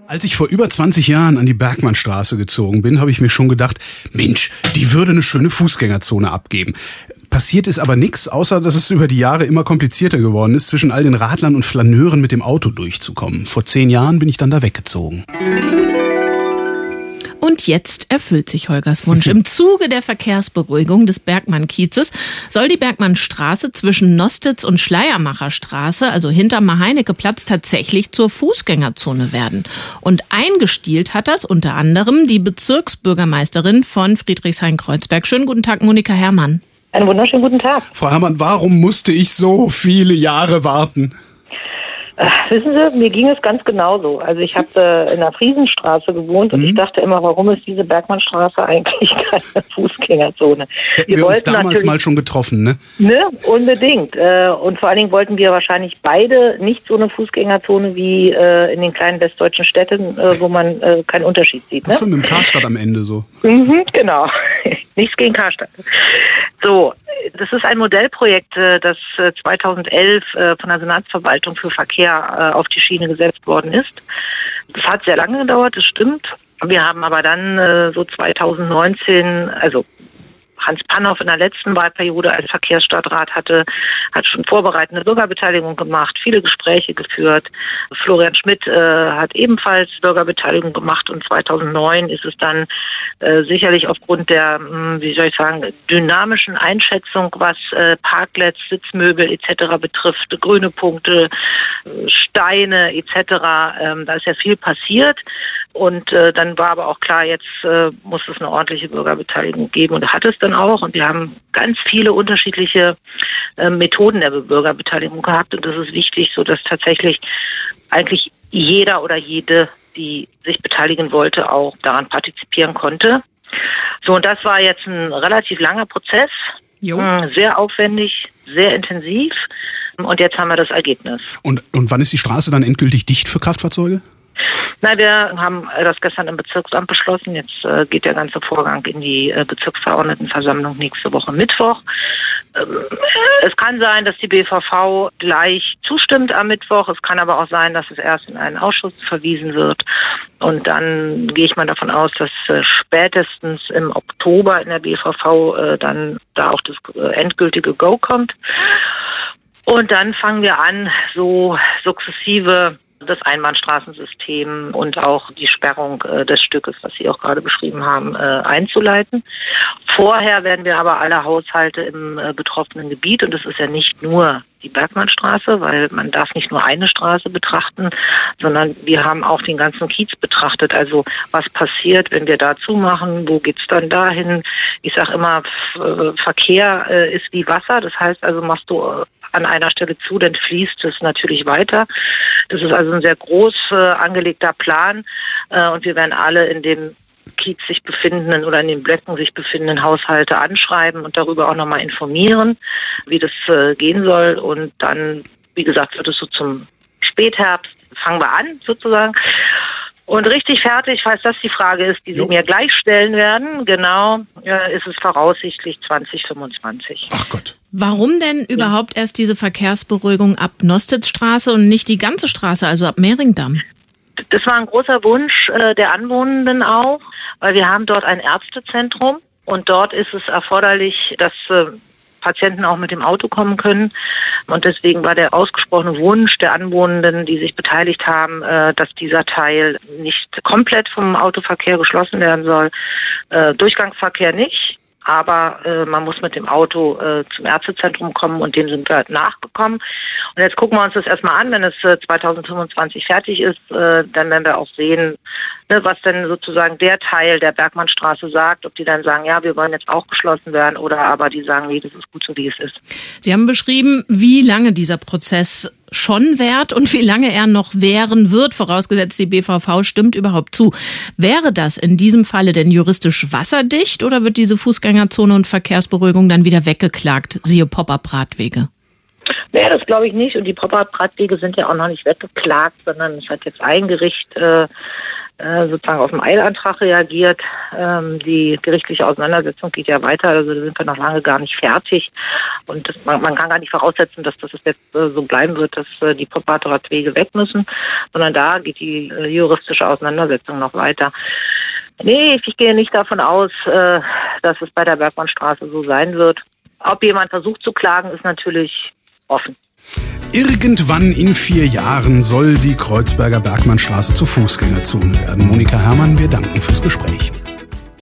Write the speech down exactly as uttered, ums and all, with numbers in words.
Als ich vor über zwanzig Jahren an die Bergmannstraße gezogen bin, habe ich mir schon gedacht, Mensch, die würde eine schöne Fußgängerzone abgeben. Passiert ist aber nichts, außer dass es über die Jahre immer komplizierter geworden ist, zwischen all den Radlern und Flaneuren mit dem Auto durchzukommen. Vor zehn Jahren bin ich dann da weggezogen. Und jetzt erfüllt sich Holgers Wunsch. Im Zuge der Verkehrsberuhigung des Bergmann-Kiezes soll die Bergmannstraße zwischen Nostitz und Schleiermacherstraße, also hinterm Maheinecke-Platz, tatsächlich zur Fußgängerzone werden. Und eingestielt hat das unter anderem die Bezirksbürgermeisterin von Friedrichshain-Kreuzberg. Schönen guten Tag, Monika Herrmann. Einen wunderschönen guten Tag. Frau Herrmann, warum musste ich so viele Jahre warten? Ach, wissen Sie, mir ging es ganz genauso. Also ich habe äh, in der Friesenstraße gewohnt und mhm. ich dachte immer, warum ist diese Bergmannstraße eigentlich keine Fußgängerzone? Hätten wir, wir uns damals mal schon getroffen, ne? Ne, unbedingt. Äh, und vor allen Dingen wollten wir wahrscheinlich beide nicht so eine Fußgängerzone wie äh, in den kleinen westdeutschen Städten, äh, wo man äh, keinen Unterschied sieht. Ne? Ach, schon im Karstadt am Ende so. Mhm, genau. Nichts gegen Karstadt. So, das ist ein Modellprojekt, das zweitausendelf von der Senatsverwaltung für Verkehr auf die Schiene gesetzt worden ist. Das hat sehr lange gedauert, das stimmt. Wir haben aber dann so zweitausendneunzehn, also Hans Panhoff in der letzten Wahlperiode als Verkehrsstadtrat hatte, hat schon vorbereitende Bürgerbeteiligung gemacht, viele Gespräche geführt. Florian Schmidt äh, hat ebenfalls Bürgerbeteiligung gemacht und zweitausendneun ist es dann äh, sicherlich aufgrund der, mh, wie soll ich sagen, dynamischen Einschätzung, was äh, Parklets, Sitzmöbel et cetera betrifft, grüne Punkte, Steine et cetera. Ähm, da ist ja viel passiert. Und äh, dann war aber auch klar, jetzt äh, muss es eine ordentliche Bürgerbeteiligung geben und hat es dann auch. Und wir haben ganz viele unterschiedliche äh, Methoden der Bürgerbeteiligung gehabt. Und das ist wichtig, so dass tatsächlich eigentlich jeder oder jede, die sich beteiligen wollte, auch daran partizipieren konnte. So, und das war jetzt ein relativ langer Prozess, jo. sehr aufwendig, sehr intensiv. Und jetzt haben wir das Ergebnis. Und, und wann ist die Straße dann endgültig dicht für Kraftfahrzeuge? Na, wir haben das gestern im Bezirksamt beschlossen. Jetzt äh, geht der ganze Vorgang in die äh, Bezirksverordnetenversammlung nächste Woche Mittwoch. Ähm, es kann sein, dass die B V V gleich zustimmt am Mittwoch. Es kann aber auch sein, dass es erst in einen Ausschuss verwiesen wird. Und dann gehe ich mal davon aus, dass äh, spätestens im Oktober in der B V V äh, dann da auch das äh, endgültige Go kommt. Und dann fangen wir an, so sukzessive das Einbahnstraßensystem und auch die Sperrung äh, des Stückes, was Sie auch gerade beschrieben haben, äh, einzuleiten. Vorher werden wir aber alle Haushalte im äh, betroffenen Gebiet, und das ist ja nicht nur die Bergmannstraße, weil man darf nicht nur eine Straße betrachten, sondern wir haben auch den ganzen Kiez betrachtet. Also was passiert, wenn wir da zumachen, wo geht's dann dahin? Ich sage immer, F- Verkehr äh, ist wie Wasser, das heißt also, machst du äh, an einer Stelle zu, dann fließt es natürlich weiter. Das ist also ein sehr groß äh, angelegter Plan äh, und wir werden alle in dem Kiez sich befindenden oder in den Blöcken sich befindenden Haushalte anschreiben und darüber auch nochmal informieren, wie das äh, gehen soll. Und dann, wie gesagt, wird es so zum Spätherbst, fangen wir an sozusagen. Und richtig fertig, falls das die Frage ist, die Sie jo. mir gleich stellen werden, genau, äh, ist es voraussichtlich zwanzig fünfundzwanzig. Ach Gott. Warum denn überhaupt ja. erst diese Verkehrsberuhigung ab Nostitzstraße und nicht die ganze Straße, also ab Mehringdamm? Das war ein großer Wunsch äh, der Anwohnenden auch, weil wir haben dort ein Ärztezentrum und dort ist es erforderlich, dass äh, Patienten auch mit dem Auto kommen können. Und deswegen war der ausgesprochene Wunsch der Anwohnenden, die sich beteiligt haben, äh, dass dieser Teil nicht komplett vom Autoverkehr geschlossen werden soll. Äh, Durchgangsverkehr nicht. Aber äh, man muss mit dem Auto äh, zum Ärztezentrum kommen und dem sind wir halt nachgekommen. Und jetzt gucken wir uns das erstmal an, wenn es äh, zweitausendfünfundzwanzig fertig ist, äh, dann werden wir auch sehen, ne, was denn sozusagen der Teil der Bergmannstraße sagt, ob die dann sagen, ja, wir wollen jetzt auch geschlossen werden oder aber die sagen, nee, das ist gut so, wie es ist. Sie haben beschrieben, wie lange dieser Prozess schon währt und wie lange er noch währen wird, vorausgesetzt die B V V stimmt überhaupt zu. Wäre das in diesem Falle denn juristisch wasserdicht oder wird diese Fußgängerzone und Verkehrsberuhigung dann wieder weggeklagt, siehe Pop-up-Radwege? Nee, das glaube ich nicht. Und die Pop-up-Radwege sind ja auch noch nicht weggeklagt, sondern es hat jetzt ein Gericht äh, äh, sozusagen auf den Eilantrag reagiert. Ähm, die gerichtliche Auseinandersetzung geht ja weiter, also da sind wir noch lange gar nicht fertig. Und das, man, man kann gar nicht voraussetzen, dass das jetzt äh, so bleiben wird, dass äh, die Privatradwege weg müssen, sondern da geht die äh, juristische Auseinandersetzung noch weiter. Nee, ich gehe nicht davon aus, äh, dass es bei der Bergmannstraße so sein wird. Ob jemand versucht zu klagen, ist natürlich offen. Irgendwann in vier Jahren soll die Kreuzberger Bergmannstraße zur Fußgängerzone werden. Monika Herrmann, wir danken fürs Gespräch.